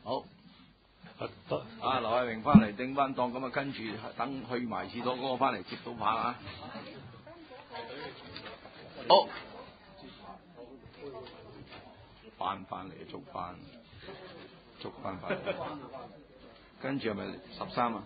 好。啊，劉慧明翻嚟頂翻檔，咁啊跟住等去埋廁所嗰個翻嚟接到棒啊！好，翻嚟捉翻嚟，跟住係咪13啊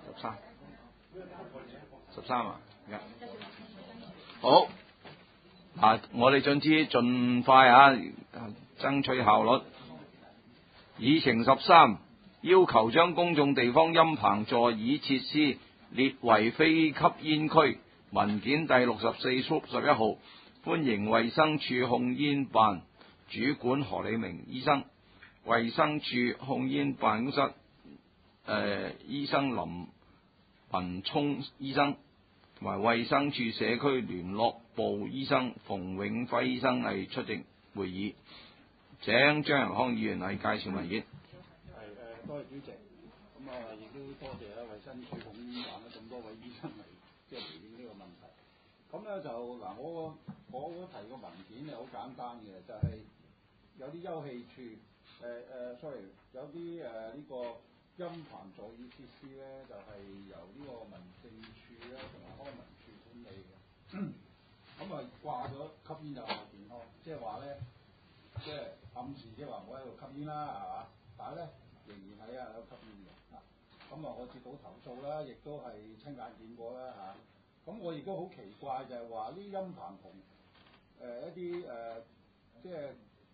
？13啊？好。啊！我哋總之盡快啊，爭取效率。議程13。要求將公眾地方陰棚座椅設施列為非吸煙區。文件第64/61號，歡迎衛生署控煙辦主管何理明醫生、衛生署控煙辦公室醫生林文聰醫生同埋衛生署社區聯絡部醫生馮永輝醫生係出席會議。請張仁康議員係介紹文件。 多謝主席，咁亦都多謝衛生署控煙辦咁多位醫生嚟回應呢個問題。咁咧就我提個文件係好簡單嘅，就係、有啲休憩處有啲呢個陰棚座椅設施咧，就係、由呢個民政處咧同埋康文署管理嘅。咁掛咗吸煙有害健康，即係話咧，即係暗示即係話我喺度吸煙啦，係嘛？但係咧，仍然係有吸煙嘅。咁我接到投訴啦，亦都係親眼見過啦嚇。咁我亦都好奇怪，就係話呢陰棚同一啲即係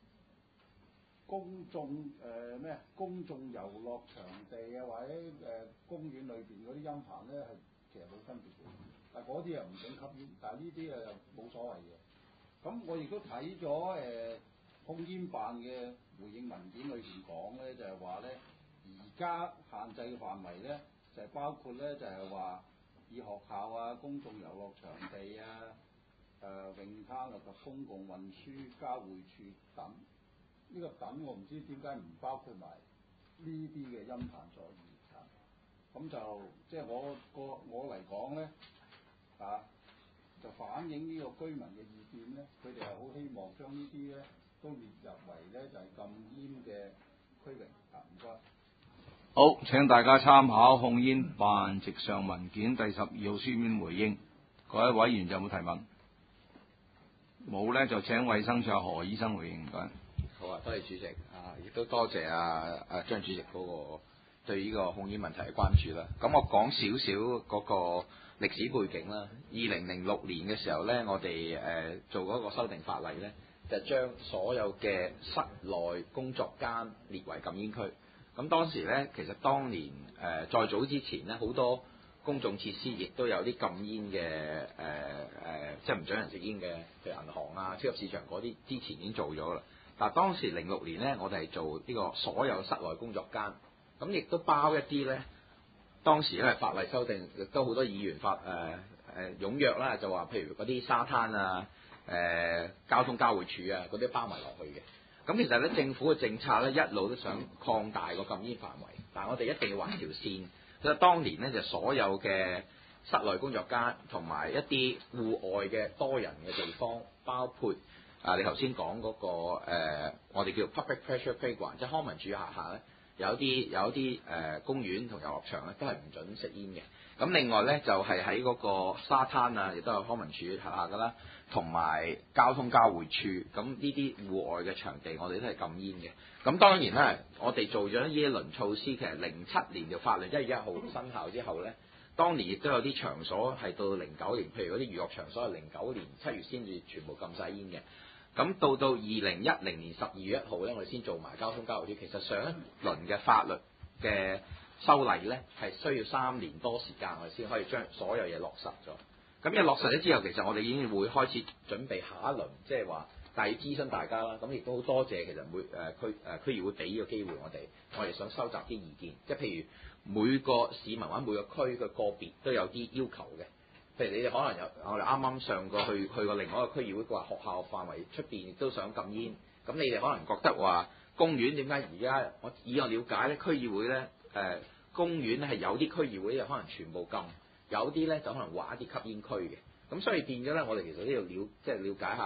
公眾遊樂場地啊，或者公園裏邊嗰啲陰棚咧，係其實冇分別嘅。但嗰啲又唔准吸煙，但係呢啲又冇所謂嘅。咁我亦都睇咗控煙辦嘅回應文件裏邊講咧，就係話咧，而家限制嘅範圍咧，就係包括咧，就係話以學校啊、公眾遊樂場地啊、泳灘及公共運輸交匯處等。呢個等我唔知點解唔包括埋呢啲嘅陰棚座椅啊。咁就即係我嚟講咧就反映呢個居民嘅意見咧，佢哋係好希望將呢啲咧都列入為咧就係禁煙嘅區域啊。唔該。 好，請大家參考控煙辦直上文件第12號書面回應。各位委員有冇提問？冇咧，就請衛生署何醫生回應。唔該。 好啊，多謝主席亦都多謝張主席嗰個對呢個控煙問題嘅關注啦。咁我講少少嗰個歷史背景啦。2006年嘅時候咧，我哋做嗰個修訂法例咧，就將所有嘅室內工作間列為禁煙區。咁當時咧，其實當年再早之前咧，好多公眾設施亦都有啲禁煙嘅即係唔准人食煙嘅，譬如銀行啊、超級市場嗰啲，之前已經做咗啦。但係當時06年咧，我哋係做呢個所有室內工作間，咁亦都包一啲咧。當時因為法例修訂，亦都好多議員踴躍啦，就話譬如嗰啲沙灘啊、交通交匯處啊嗰啲包埋落去嘅。咁其實咧，政府嘅政策咧一路都想擴大個禁煙範圍，但係我哋一定要畫條線。所以當年咧就所有嘅室內工作間同埋一啲戶外嘅多人嘅地方，包括你頭先講嗰個我哋叫 public pleasure playground，即係康文署下咧有啲公園同遊樂場咧都係唔準食煙嘅。咁另外咧就係喺嗰個沙灘啊，亦都有康文署下噶啦，同埋交通交匯處。咁呢啲戶外嘅場地，我哋都係禁煙嘅。咁當然啦，我哋做咗呢一輪措施，其實07年條法律1月1號生效之後咧，當年亦都有啲場所係到09年，譬如嗰啲娛樂場所係09年7月先至全部禁晒煙嘅。咁到2010年12月1號咧，我哋先做埋交通交匯處。其實上一輪嘅法律嘅修例咧，係需要3年多時間，我哋先可以將所有嘢落實咗。咁一落實咗之後，其實我哋已經會開始準備下一輪，即係話，但係要諮詢大家啦。咁亦都好多謝其實區議會俾呢個機會我哋想收集啲意見，即係譬如每個市民或者每個區嘅個別都有啲要求嘅。譬如你哋可能我哋啱啱上過去過另外一個區議會，話學校範圍出邊亦都想禁煙。咁你哋可能覺得話公園點解而家以我了解咧，區議會咧公園咧係有啲區議會可能全部禁，有啲咧就可能劃一啲吸煙區嘅。咁所以變咗咧，我哋其實都要了解下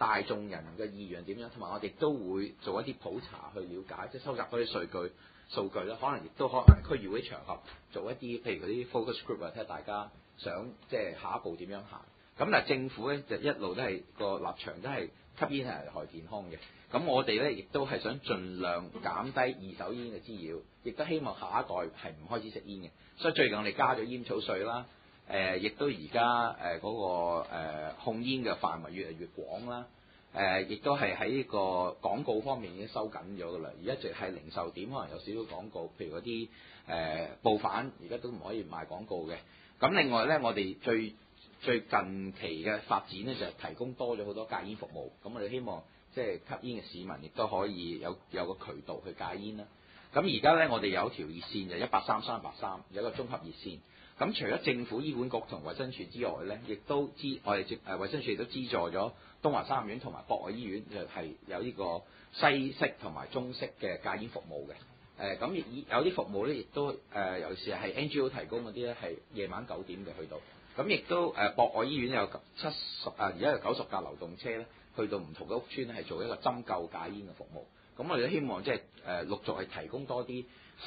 大眾人嘅意願點樣，同埋我哋都會做一啲普查去了解，即係收集嗰啲數據啦。可能亦都可能區議會場合做一啲，譬如嗰啲 focus group 啊，睇下大家想即係下一步點樣行。咁但係政府咧就一路都係個立場都係吸煙係危害健康嘅。咁我哋咧亦都係想盡量減低二手煙嘅滋擾，亦都希望下一代係唔開始食煙嘅。所以最近我哋加咗煙草稅啦，亦都而家嗰個控煙嘅範圍越嚟越廣啦。亦都係喺呢個廣告方面已經收緊咗㗎啦。而家淨係零售點可能有少少廣告，譬如嗰啲報販而家都唔可以賣廣告嘅。咁另外咧，我哋最近期嘅發展咧就係提供多咗好多戒煙服務。咁我哋希望即係吸煙嘅市民亦都可以有個渠道去戒煙啦。咁而家咧，我哋有條熱線就183-383，有一個綜合熱線。咁除咗政府醫管局同衛生署之外咧，亦都我哋衛生署亦都資助咗東華三院同埋博愛醫院，就係有呢個西式同埋中式嘅戒煙服務嘅。咁有啲服務咧，亦都尤其是係 NGO 提供嗰啲咧，係夜晚9點嘅去到。咁亦都博愛醫院有而家有90架流動車咧，去到唔同嘅屋邨咧，係做一個針灸戒煙嘅服務。咁我哋都希望即係陸續係提供多啲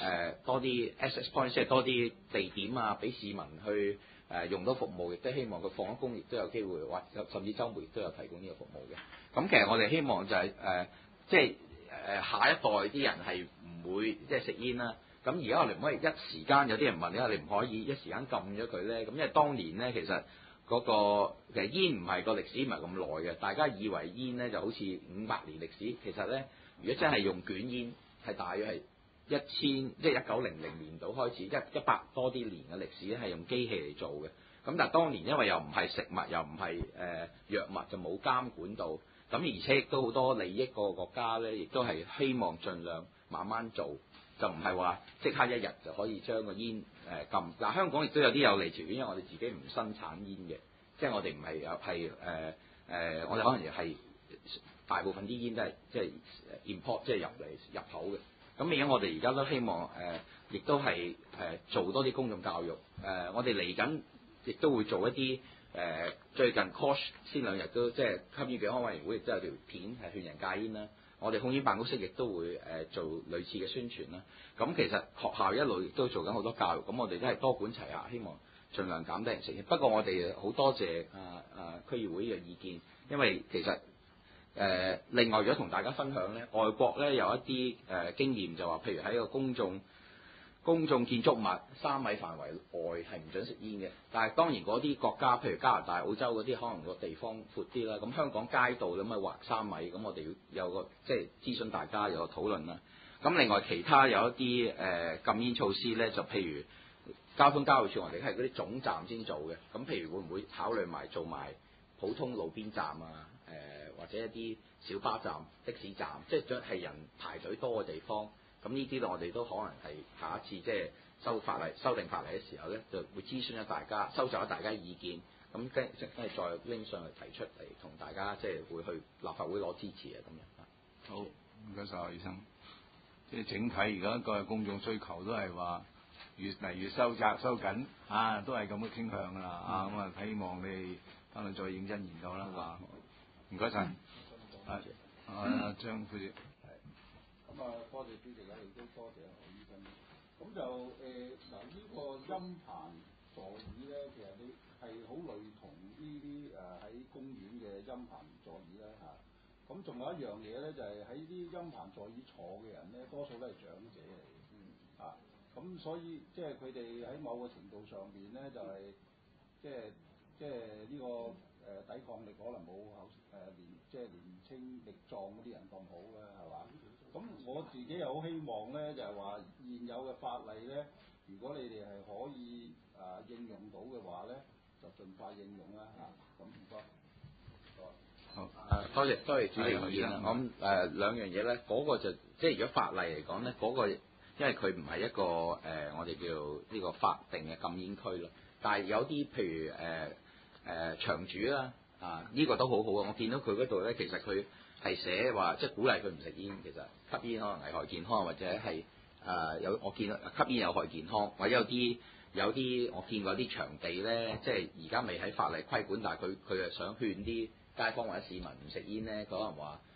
access point， 即係多啲地點啊，俾市民去用到服務，亦都希望佢放咗工亦都有機會，或甚至週末亦都有提供呢個服務嘅。咁其實我哋希望就係即係下一代啲人係唔會即係食煙啦。咁而家我哋唔可以一時間有啲人問你唔可以一時間禁咗佢咧？咁因為當年咧其實其實煙唔係個歷史唔係咁耐嘅，大家以為煙咧就好似500年歷史，其實咧如果真係用捲煙係大約係即係1900年度開始100多啲年嘅歷史咧係用機器嚟做嘅。咁但係當年因為又唔係食物又唔係藥物，就冇監管到。咁而且亦都好多利益個國家咧，亦都係希望盡量慢慢做，就唔係話即刻一日就可以將個煙禁。嗱，香港亦都有啲有利條件，因為我哋自己唔生產煙嘅，即係我哋唔係我哋可能係大部分啲煙都係即係 import 即係入口嘅。咁而家我哋而家都希望亦都係做多啲公眾教育。我哋嚟緊亦都會做一啲最近 COSH 先2日都即係吸煙健康委員會亦都有條片係勸人戒煙啦。我哋控煙辦公室亦都會做類似嘅宣傳啦。咁其實學校一路亦都做緊好多教育，咁我哋都係多管齊下，希望盡量減低人食煙。不過我哋好多謝區議會嘅意見，因為其實另外如果同大家分享咧，外國咧有一啲經驗就話，譬如喺個公眾建築物3米範圍外係唔準食煙嘅。但係當然嗰啲國家，譬如加拿大、澳洲嗰啲，可能個地方闊啲啦。咁香港街道咁咪劃3米，咁我哋要有個即係諮詢大家有個討論啦。咁另外其他有一啲禁煙措施咧，就譬如交通交匯處，我哋係嗰啲總站先做嘅。咁譬如會唔會考慮埋做埋普通路邊站啊？或者一啲小巴站、的士站，即係人排隊多嘅地方。咁呢啲我哋都可能係下一次即係修訂法例嘅時候咧，就會諮詢咗大家，收集咗大家意見，咁跟住再拎上去提出嚟，同大家即係會去立法會攞支持啊咁樣。 好，唔該晒，何醫生。即係整體而家個公眾需求都係話越嚟越收緊啊，都係咁嘅傾向㗎啦啊，咁啊希望你哋翻去再認真研究啦嚇。唔該晒。張副主席。 咁多謝主席啦，亦都多謝何醫生。咁就嗱呢個音棚座椅咧，其實你係好類同呢啲喺公園嘅音棚座椅啦嚇。咁仲有一樣嘢咧，就係喺啲音棚座椅坐嘅人咧，多數都係長者嚟嘅。咁所以即係佢哋喺某個程度上邊咧，就係即係呢個抵抗力可能冇年青力壯嗰啲人咁好嘅係嘛？咁我自己又好希望咧，就係話現有嘅法例咧，如果你哋係可以應用到嘅話咧，就盡快應用啦嚇。咁唔該。 好多謝主席意見啦。我諗兩樣嘢咧，嗰個就即係如果法例嚟講咧，嗰個因為佢唔係一個我哋叫呢個法定嘅禁煙區咯。但係有啲譬如場主啦呢個都好好啊！我見到佢嗰度咧，其實佢係寫話即係鼓勵佢唔食煙，其實吸煙可能危害健康，或者係我見到吸煙有害健康，或者有啲我見過啲場地咧，即係而家未喺法例規管，但係佢係想勸啲街坊或者市民唔食煙咧，佢可能話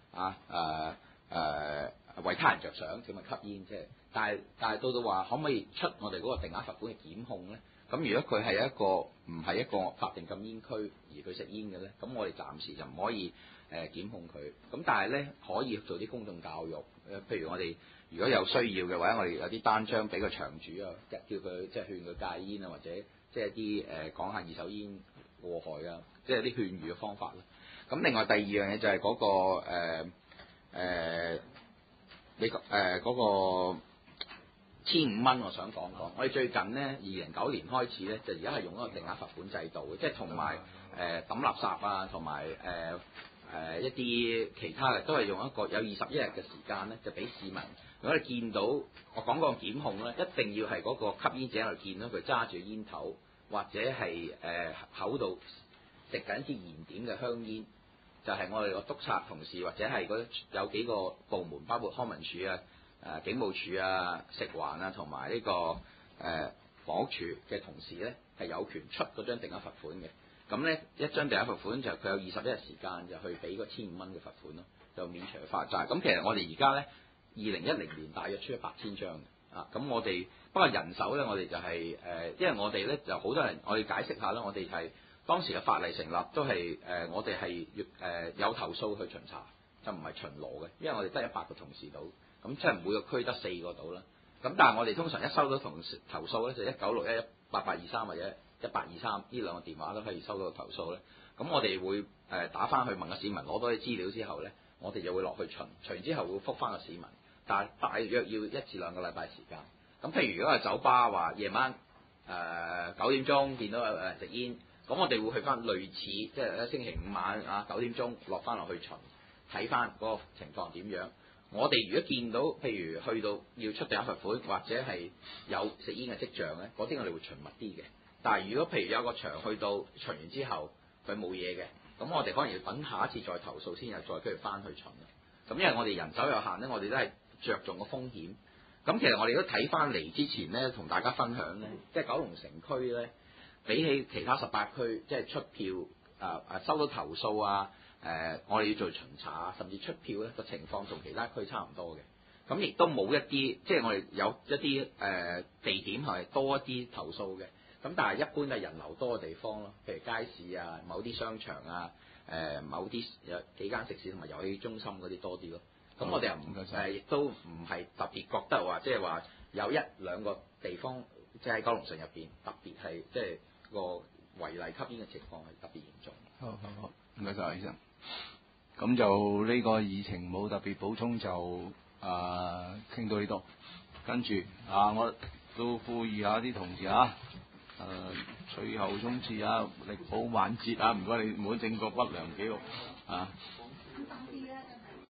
為他人着想，咁咪吸煙啫。但係到話可唔可以出我哋嗰個定額罰款嘅檢控咧？咁如果佢係唔係一個法定禁煙區而佢食煙嘅咧，咁我哋暫時就唔可以檢控佢。咁但係咧可以做啲公眾教育，譬如我哋如果有需要嘅話，我哋有啲單張俾個場主啊，叫佢即係勸佢戒煙啊，或者即係啲講下二手煙禍害啊，即係啲勸喻嘅方法啦。咁另外第二樣嘢就係嗰個1500蚊，我想講講。我哋最近咧2009年開始咧，就而家係用一個定額罰款制度嘅，即係同埋抌垃圾啊，同埋一啲其他嘅都係用一個有21日嘅時間咧，就俾市民。如果你見到我講個檢控咧，一定要係嗰個吸煙者喺度見到佢揸住煙頭，或者係口度食緊一支燃點嘅香煙，就係我哋個督察同事或者係有幾個部門，包括康文署啊、警務處啊、食環啊同埋呢個房屋署嘅同事咧，係有權出嗰張定額罰款嘅。咁咧一張定額罰款就佢有21日時間就去俾個1500蚊嘅罰款咯，就免除發債。咁其實我哋而家咧2010年大約出咗8000張啊。咁我哋不過人手咧，我哋就係因為我哋咧就好多人，我哋解釋下啦，我哋係當時嘅法例成立都係我哋係有投訴去巡查，就唔係巡邏嘅，因為我哋得100個同事到，咁即係每個區得4個到啦。咁但係我哋通常一收到投訴咧，就19618823或者1823呢兩個電話都可以收到投訴咧。咁我哋會打翻去問個市民攞多啲資料之後咧，我哋就會落去巡之後會覆翻個市民，但係大約要1至2個禮拜時間。咁譬如如果係酒吧話夜晚9點鐘見到有人食煙，咁我哋會去翻類似即係星期5晚9點鐘落翻落去巡，睇翻嗰個情況點樣。我哋如果見到譬如去到要出定額罰款或者係有食煙嘅跡象咧，嗰啲我哋會巡密啲嘅。但係如果譬如有個場去到巡完之後佢冇嘢嘅，咁我哋可能要等下一次再投訴先，又再跟住翻去巡。咁因為我哋人手有限咧，我哋都係着重個風險。咁其實我哋都睇翻嚟之前咧，同大家分享咧，即係九龍城區咧，比起其他18區，即係出票收到投訴我哋要做巡查甚至出票咧個情況同其他區差唔多嘅。咁亦都冇一啲，即係我哋有一啲地點係多一啲投訴嘅。咁但係一般係人流多嘅地方咯，譬如街市啊、某啲商場啊、某啲有幾間食肆同埋遊戲中心嗰啲多啲咯。咁我哋又亦都唔係特別覺得話，即係話有1、2個地方，即係喺九龍城入邊特別係即係個違例吸煙嘅情況係特別嚴重。 好，唔該晒，醫生。咁就呢個議程冇特別補充，就傾到呢度。跟住我都呼籲下啲同事最後衝刺力保晚節唔該你唔好整個不良記錄